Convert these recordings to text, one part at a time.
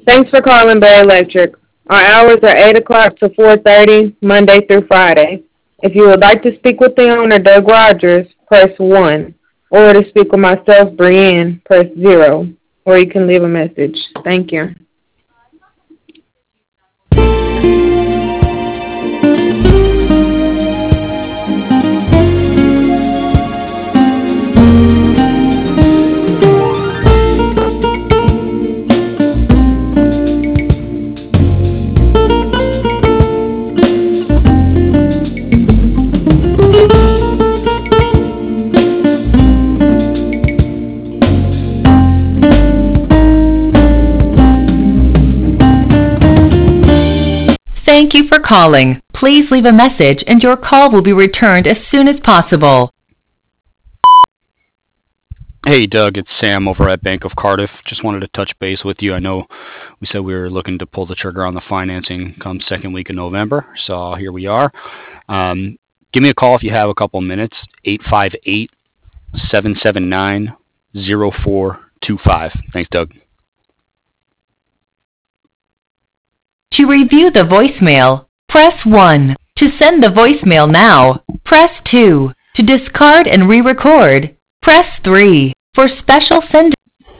Thanks for calling Bay Electric. Our hours are 8 o'clock to 4:30, Monday through Friday. If you would like to speak with the owner, Doug Rogers, press 1. Or to speak with myself, Brienne, press 0. Or you can leave a message. Thank you. Thank you for calling. Please leave a message and your call will be returned as soon as possible. Hey Doug, it's Sam over at Bank of Cardiff. Just wanted to touch base with you. I know we said we were looking to pull the trigger on the financing come second week of November, so here we are. Give me a call if you have a couple minutes, 858-779-0425. Thanks, Doug. To review the voicemail, press 1. To send the voicemail now, press 2. To discard and re-record, press 3. For special send.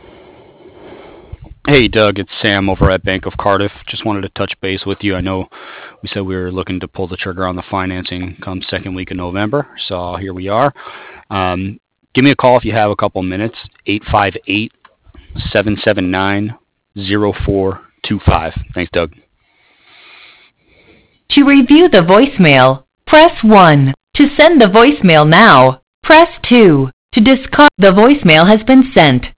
Hey Doug, it's Sam over at Bank of Cardiff. Just wanted to touch base with you. I know we said we were looking to pull the trigger on the financing come second week of November, so here we are. Give me a call if you have a couple minutes, 858-779-0425. Thanks, Doug. To review the voicemail, press 1. To send the voicemail now, press 2. To discard, the voicemail has been sent.